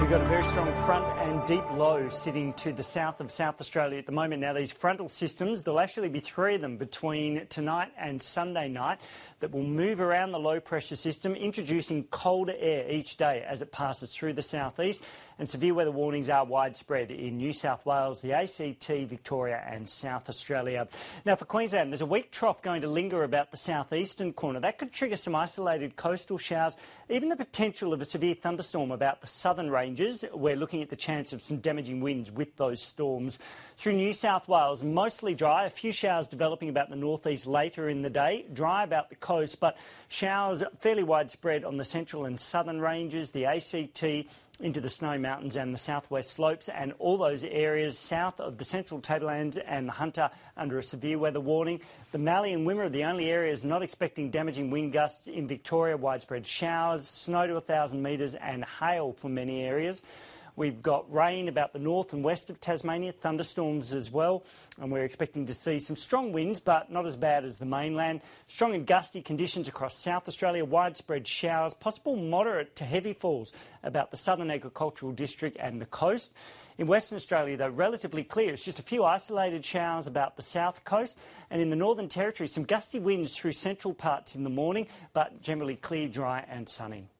We've got a very strong front and deep low sitting to the south of South Australia at the moment. Now, these frontal systems, there'll actually be three of them between tonight and Sunday night that will move around the low pressure system, introducing colder air each day as it passes through the southeast. And severe weather warnings are widespread in New South Wales, the ACT, Victoria and South Australia. Now, for Queensland, there's a weak trough going to linger about the southeastern corner. That could trigger some isolated coastal showers, even the potential of a severe thunderstorm about the southern ranges. We're looking at the chance of some damaging winds with those storms. Through New South Wales, mostly dry, a few showers developing about the northeast later in the day, dry about the coast, but showers fairly widespread on the central and southern ranges, the ACT, into the Snowy Mountains and the southwest slopes, and all those areas south of the central tablelands and the Hunter under a severe weather warning. The Mallee and Wimmera are the only areas not expecting damaging wind gusts. In Victoria, widespread showers, snow to 1,000 metres and hail for many areas. We've got rain about the north and west of Tasmania, thunderstorms as well, and we're expecting to see some strong winds, but not as bad as the mainland. Strong and gusty conditions across South Australia, widespread showers, possible moderate to heavy falls about the southern agricultural district and the coast. In Western Australia, though, relatively clear. It's just a few isolated showers about the south coast, and in the Northern Territory, some gusty winds through central parts in the morning, but generally clear, dry and sunny.